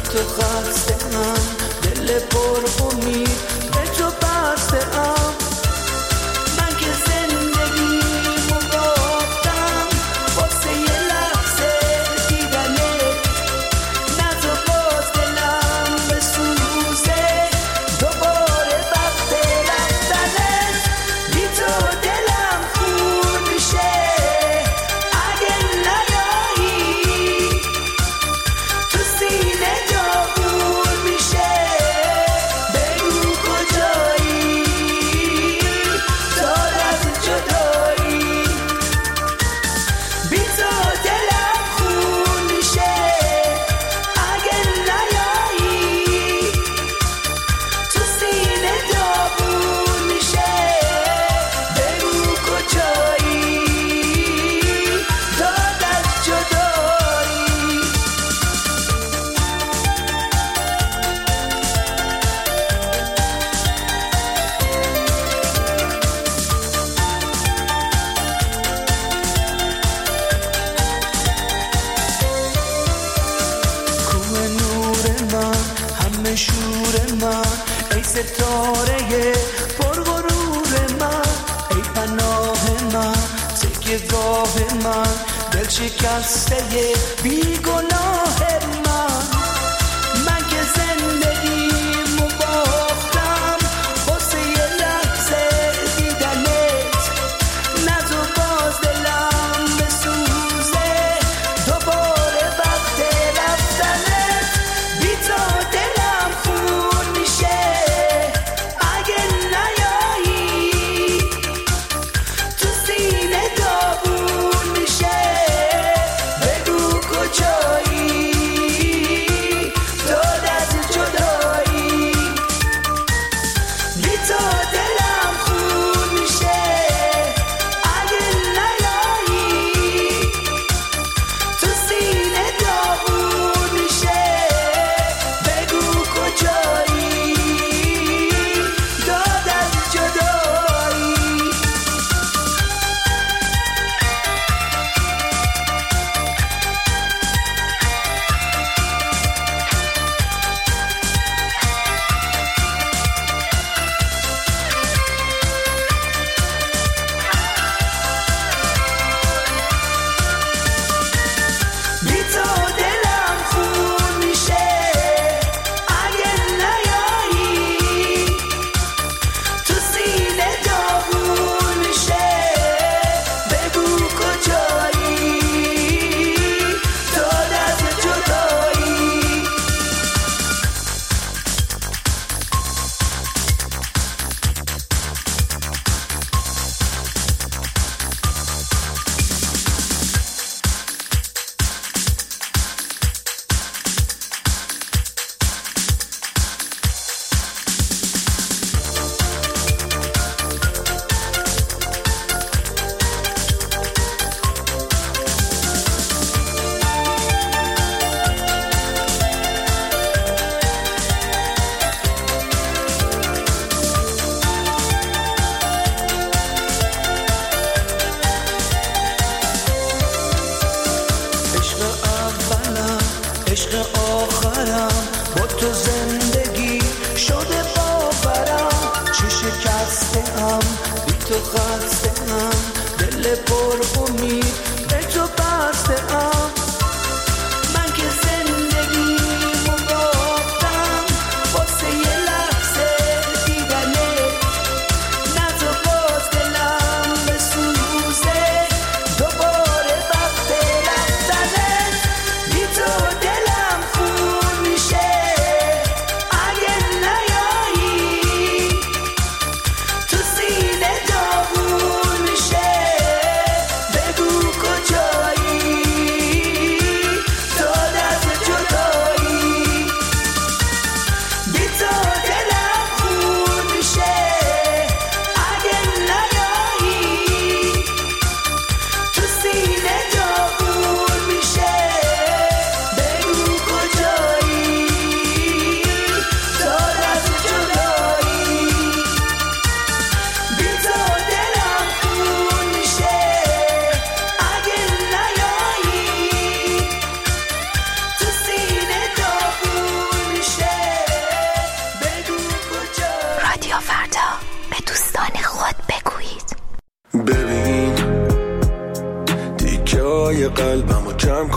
تو خسته‌ام، دل پر امید به تو بسته‌ام. من که زندگیمو باختم واسه یه لحظه دیدنت، نه تو باز دلم بسوزه دوباره وقت رفتنت. بی تو دلم خون میشه اگه نیایی، تو سینه داغون میشه بگو کجایی، دار از جدایی. بی تو دلم خون میشه اگه نیایی، تو سینه داغون میشه بگو کجایی، دار از جدایی. کوه نور من، همه شور من، ای ستاره پرغرور من، ای پناه من، تکیه گاه من، دل شکسته بیگناه من. من که زندگیمو باختم واسه یه لحظه دیدنت، نه تو باز دلم بسوزه دوباره وقت رفتنت. بی تو دلم خون میشه اگه نیایی، تو سینه داغون میشه بگو کجایی، داد از جدایی. بی تو دلم خون میشه اگه نیایی، تو سینه داغون میشه بگو کجایی، داد از جدایی. بی تو دلم خون میشه اگه نیایی، تو سینه داغون میشه بگو کجایی، داد از جدایی. عشق اولم، عشق آخرم، با تو زندگی شده باورم. چه شکسته‌ام، بی تو خسته‌ام، دل پر امید به تو بسته‌ام. من که زندگیمو باختم واسه یه لحظه دیدنت، نه تو باز دلم بسوزه دوباره وقت رفتنت. بی تو دلم خون میشه اگه نیایی، تو سینه داغون میشه بگو کجایی،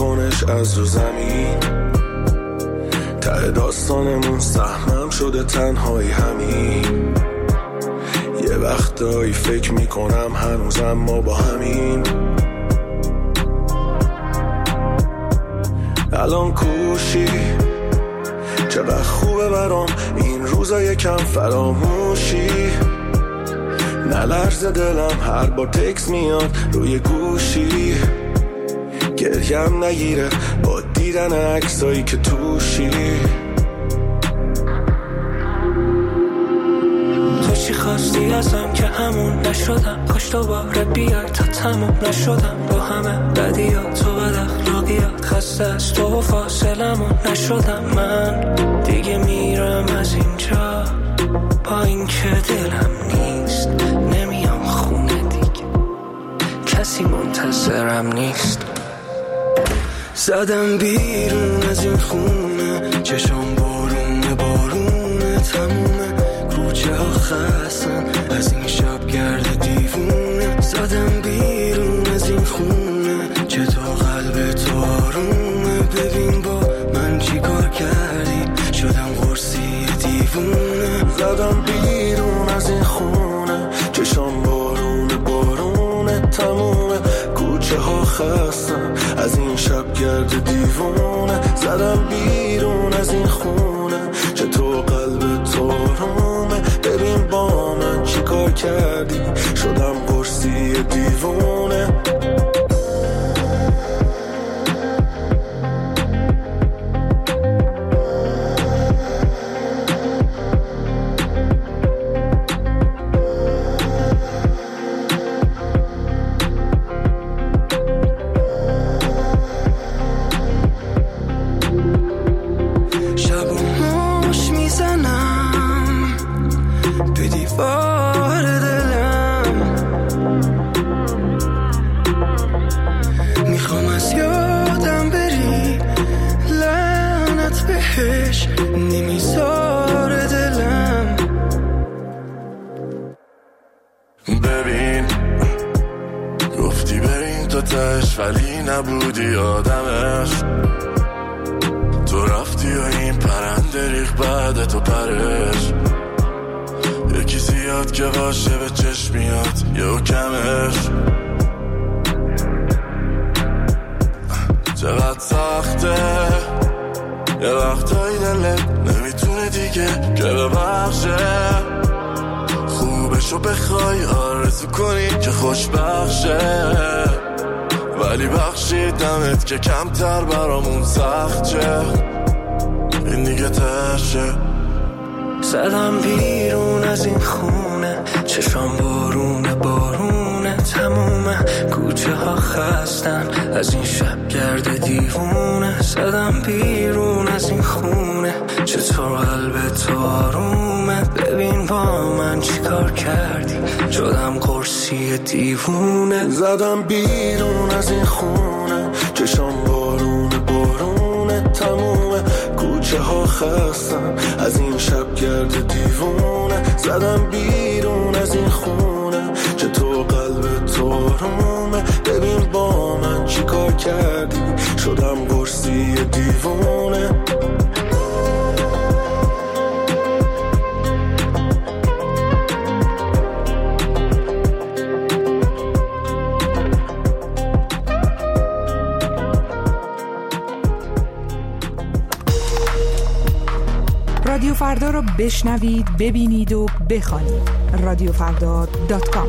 بکنش از رو زمین. ته داستانمون سهمم شده تنهایی همین. یه وقتایی فکر میکنم هنوزم ما با همین. الان کوشی چقدر خوبه برام این روزا یکم فراموشی. نلرزه دلم هر بار تکس میاد روی گوشی. گریم نگیره با دیدن عکسایی که توشی. تو چی خواستی ازم که همون نشدم؟ کاش دوباره بیای تا تموم نشدم با همه بدیات و بد اخلاقیات. خسته از تو و فاصلمون نشدم من دیگه. میرم از اینجا با این که دلم نیست. نمیام خونه دیگه کسی منتظرم نیست. زدم بیرون از این خونه چشم بارونه بارونه تمومه. کوچه ها خستن از این شب گرد دیوونه. زدم بیرون از این خونه چطور قلب تو آرومه. ببین با من چی کار کردی شدم قرصی دیوونه. زدم بیرون از این خونه چشم بارونه بارونه تمومه. کوچه ها خستن از این شب گرد دیوونه. زدم بیرون از این خونه چطور قلب تو آرومه. ببین با من چی کار کردی شدم قرصی دیوونه. ببین گفتی بریم تا تهش ولی نبودی آدمش. تو رفتی و این پرنده ریخ بعد تو پرش. یکی زیاد که باشه به چشم میاد یهو کمش. چقدر سخته یه وقتایی دلت نمیتونه دیگه که ببخشه. خوبشو بخوای آرزو کنی که خوشبخشه. ولی بخشیدمت که کمتر برامون سخت شه. این دیگه تشه. زدم بیرون از این خونه چشم بارونه بارونه تمومه. کوچه ها خستن از این شب گرد دیوونه. زدم بیرون از این خونه چطور قلب تو آرومه. ببین با من چی کار کردی شدم قرصی دیوونه. زدم بیرون از این خونه چشم بارونه بارونه تمومه. کوچه ها خستن از این شب گرد دیوونه. زدم بیرون از این خونه چطور قلب تو آرومه. ببین با من چی کار کردی شدم قرصی دیوونه. رادیو فردا رو بشنوید، ببینید و بخوانید. radiofrda.com.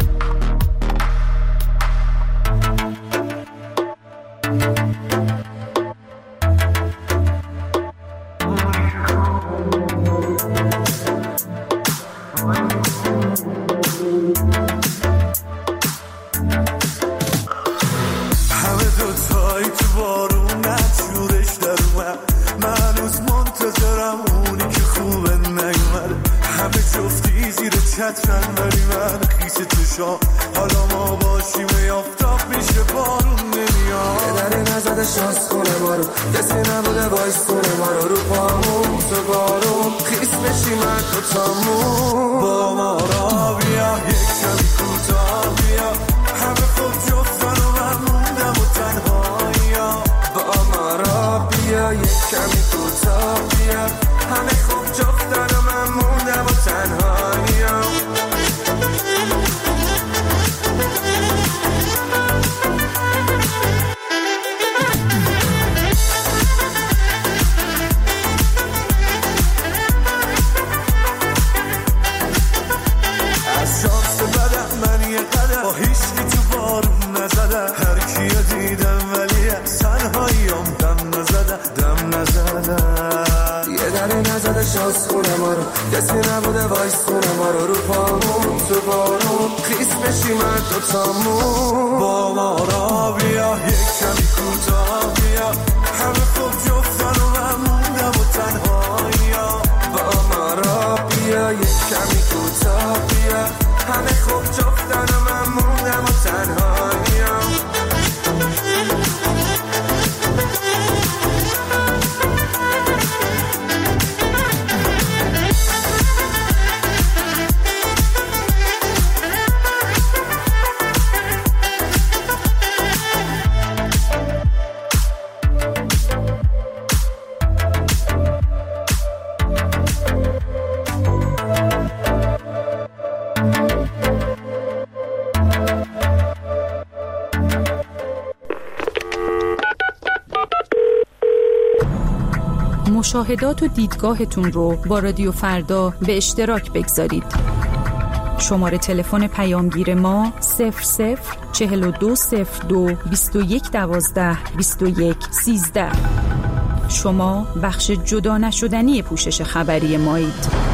همه دوتایی تو بارونت شورش در اومد. من هنوز منتظرم اونی که خوبه نیومده. همه جفتی زیر چترن ولی من خیس چشام. حالا ما باشیم یافتاب میشه بارون نمیاد. پدری نزده شانس کنه ما رو کسی نبوده بایستونه ما رو. رو پامون تو بارون خیس بشی من تو تامون. با ما را بیا یک کمی کوتاه بیا. همه خوب جفتن و من موندم و تنهایی ها. بیا یک کمی کوتاه بیا، همه خوب جفتن و من موندم و تنهاییم. از شانس بدم من یه قدم با هیچکی تو بارون نزدم، هر کیو دیدم ولی از تنهاییم دم نزدم. یه دری نزده شانس خونه ما رو، کسی نبوده وایستونه ما رو پامون تو بارون خیس بشی من دوتامون. با ما را بیا یک کمی کوتاه بیا، همه خوب جفتن و من موندم و تنهاییم. با ما را بیا یک کمی کوتاه بیا، همه خوب جفتن و من موندم و تنهاییم. مشاهدات و دیدگاهتون رو با رادیو فردا به اشتراک بگذارید. شماره تلفن پیامگیر ما 004202 2112 2113. شما بخش جدا نشدنی پوشش خبری مایید.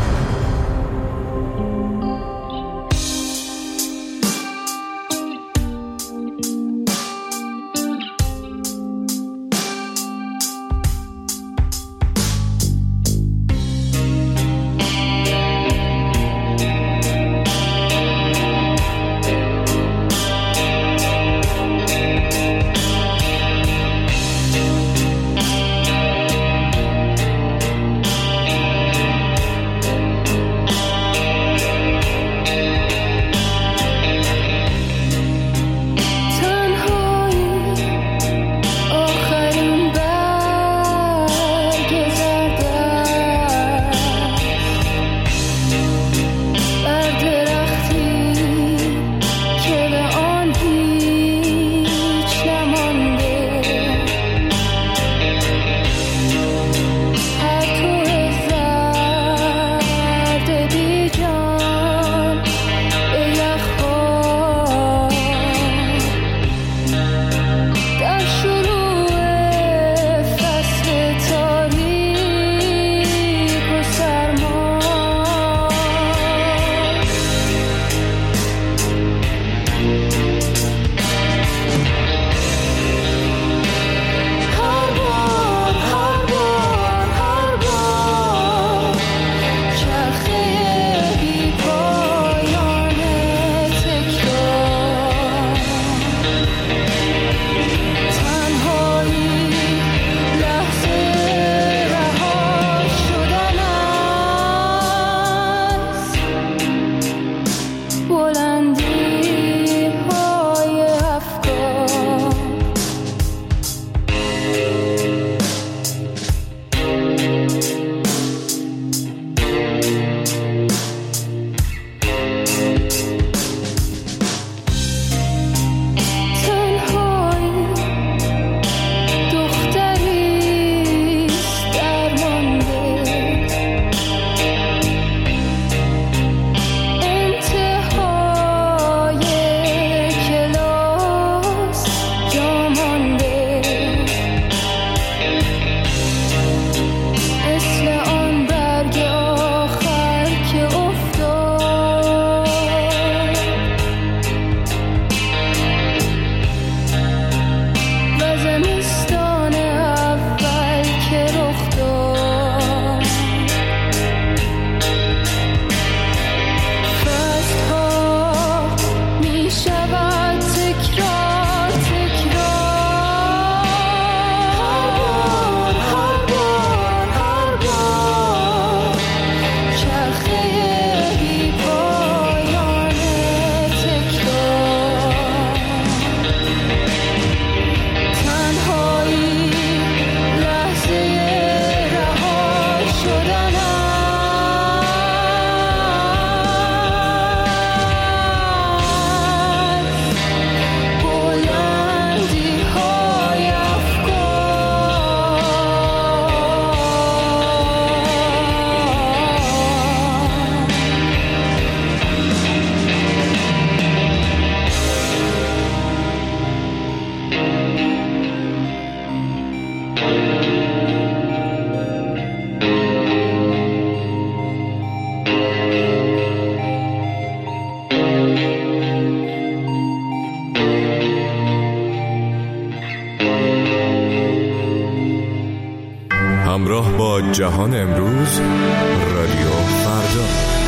همراه با جهان امروز، رادیو فردا.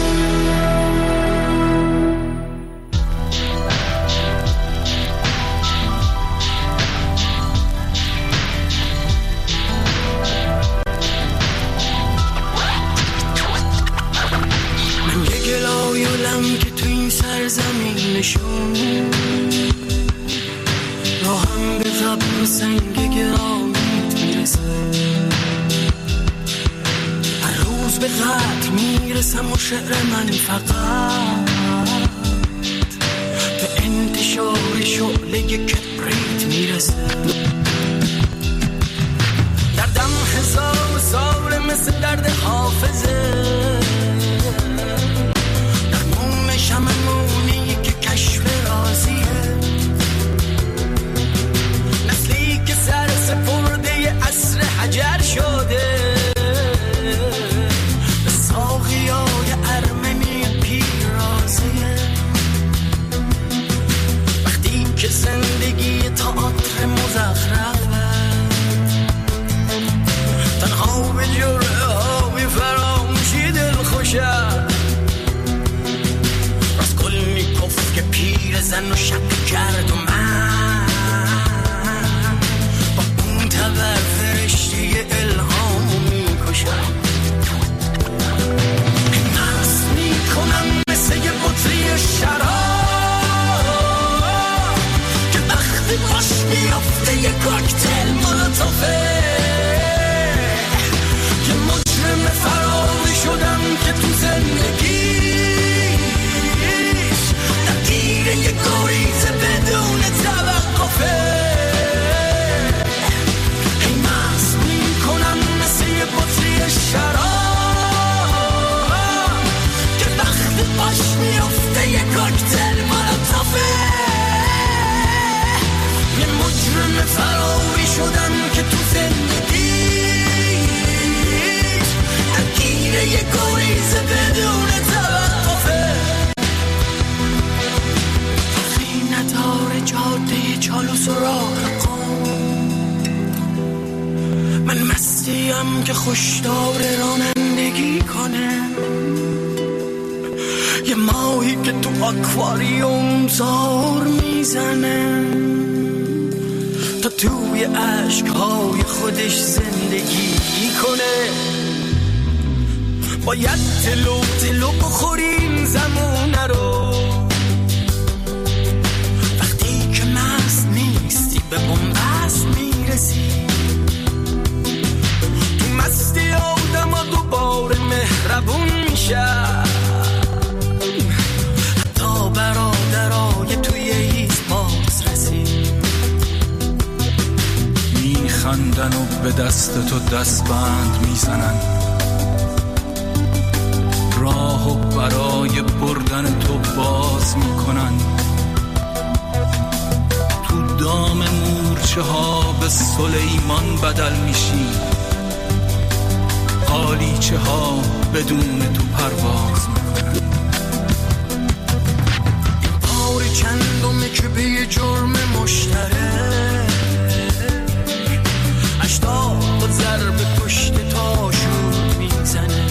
من یه گلایولم که تو این سرزمینشون راهم به قبر و سنگ گرامیت میرسه، هر روز به قتل میرسم و شعر من فقط به انتشار شعله کبریت میرسه. دردم 1000 سال مثل درد حافظه، درمون شمعونی که کشف رازیه، نسلی که سر سپرده عصر حجر شده، به ساقیای ارمنی پیرازیه. وقتی که زندگی تئاتر مزخرفه، تنها به جرعه های فراموشی دل خوشه، راسکولنیکوف که پیر زن و شک کرد و من با اون تبر فرشته الهامو میکشم. مست میکنم مثل یه بطری شراب که وقتی باش میافته یه کوکتل مولوتوفه، که مجرم فراری شدم که تو زندگیش درگیر یه گریز بدون توقفه. هی مست میکنم مثل یه بطری شراب که وقتی باش میافته یه کوکتل مولوتوفه، یه مجرم فراری شدم که تو زندگیش درگیر یه گریز بدون توقفه. فرقی نداره جاده چالوس و راه قم، من مستیم که خوشدار رانندگی کنه، یه ماهی که تو آکواریوم زار میزنه تا توی عشقهای خودش زندگی کنه. باید تلو بخوریم زمونه رو، وقتی که مست نیستی به بنبست میرسی، تو مستی آدم ها دوباره مهربون میشن، حتی برادرای توی هیچ باز رسی، میخندن و به دست تو دستبند میزنن، راهو برای بردن تو باز میکنن، تو دام مورچه ها به سلیمان بدل میشی، قالیچه ها بدون تو پرواز میکنن. این بار چندمه که به یه جرم مشترک 80 ضربه پشت تاشون میزنه،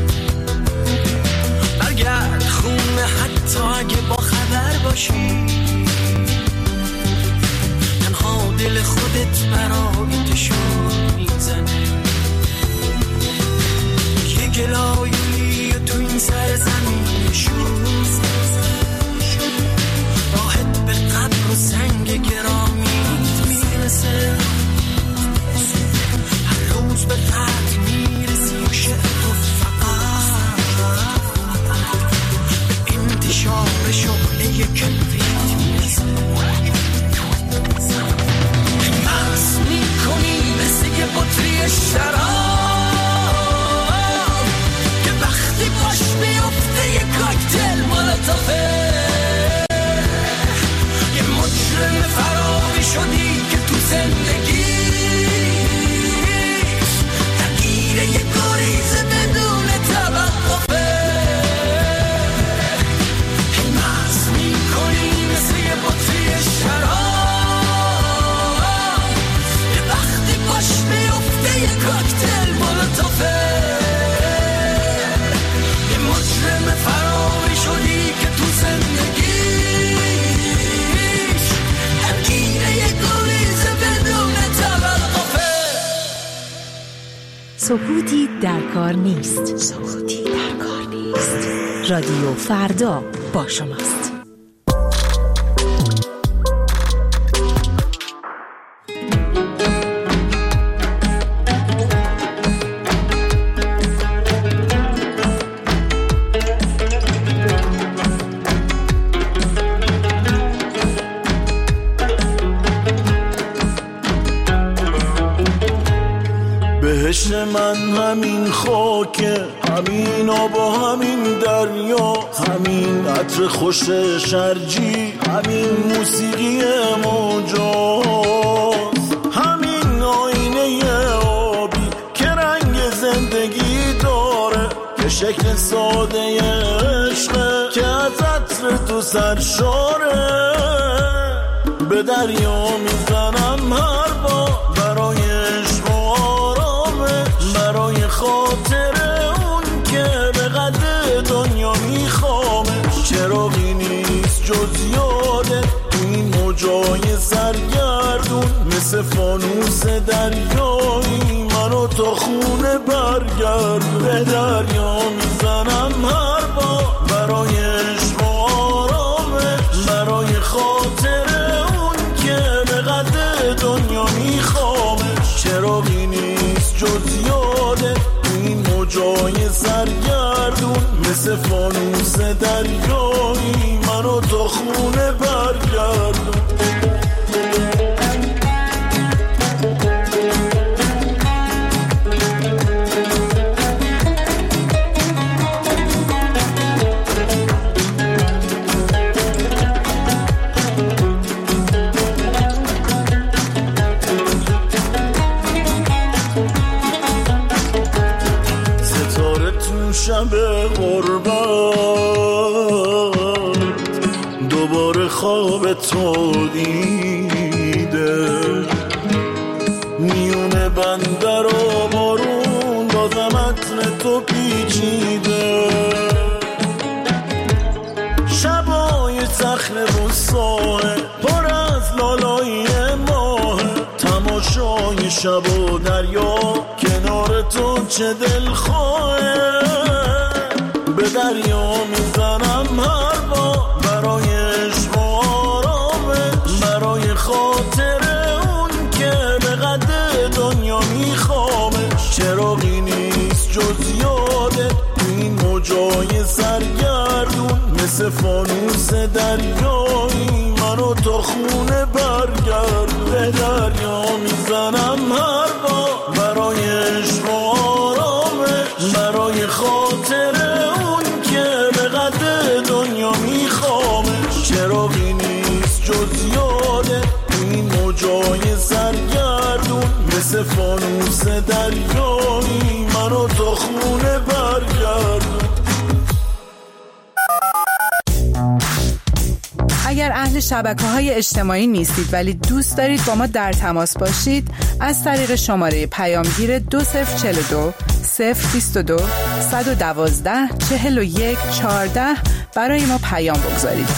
برگرد خونه حتی اگه با خبر باشی، تنها دل خودت برای تشون میزنه. یه گلایولی تو این سرزمینشون، راحت به قبر و سنگ گرامیت میرسه، هر روز به قتل میرسی و شعر تو فقط به انتشار شعله کبریت میرسه. مست میکنی مثل یه بطری شراب که وقتی پاش میفته یه کوکتل مولوتوفه، یه مجرم فراری شدی که تو زندگیش درگیر یه گریز بدون توقفه. مست میکنی مثل یه بطری شراب که وقتی پاش میفته یه کوکتل سکوتی در کار نیست. رادیو فردا با شماست. بهشت من همین خاکه، همین آب و همین دریا، همین عطر خوش شرجی، همین موسیقی موجاست، همین آینه آبی که رنگ زندگی داره، که شکل ساده عشقه که از عطر تو سرشاره. به دریا میزنم هر بار برای عشق و آرامش، برای خاطر اون که به قدر دنیا میخوامش. چراغی نیست جز یاده تو این موجای سرگردون، مثل فانوس دریایی منو تا خونه برگرد. به دریا میزنم هر بار برای عشق و آرامش، برای خاطر دنیا میخوامش. چراغی نیست جز یاده تو این موجای سرگردون، مثل فانوس دریایی منو تا خونه برگردون. شب غربت دوباره خواب تو دیده، میونه بندر و بارون بازم عطر تو پیچیده. شبای صخره و ساحل پر از لالایی ماه، تماشای شب و دریا کنار تو چه دلخواهه. به دریا میزنم هر بار برای عشق و آرامش، برای خاطر اون که به قدر دنیا میخوامش. چراغی نیست جز یاده تو این موجای سرگردون، مثل فانوس دریایی منو تا خونه برگرد. به دریا میزنم هر بار برای عشق و آرامش، برای خاطر دنیا میخوامش. چراغی نیست جز یاده تو این موجای سرگردون، مثل فانوس دریایی منو تا خونه برگردون. اگر اهل شبکه‌های اجتماعی نیستید ولی دوست دارید با ما در تماس باشید، از طریق شماره پیامگیر 2042 022 112 41 14 برای ما پیام بگذارید.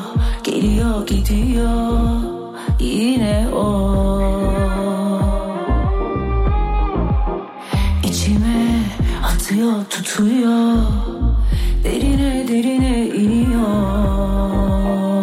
Geliyor gidiyor yine o. tutuyor tutuyor, derine derine iniyor.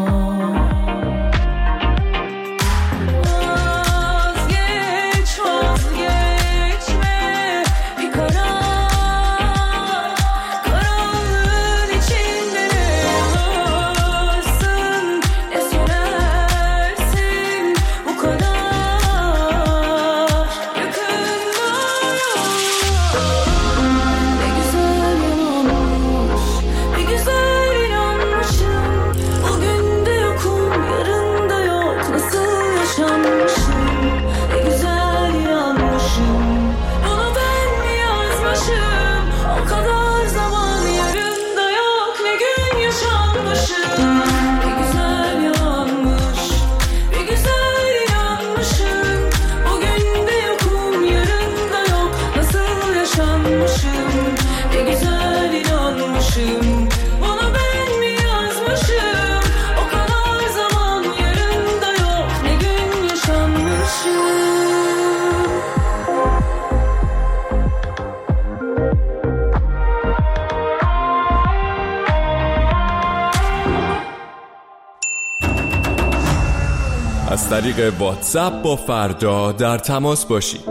از طریق واتساپ با فردا در تماس باشید.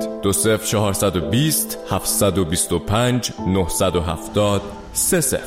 20420 725 970 30.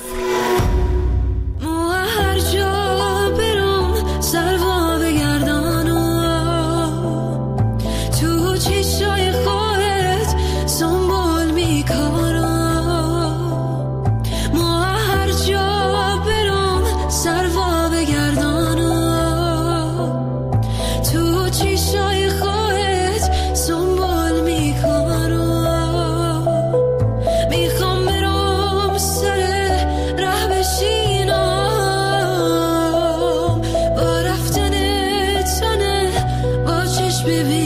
Baby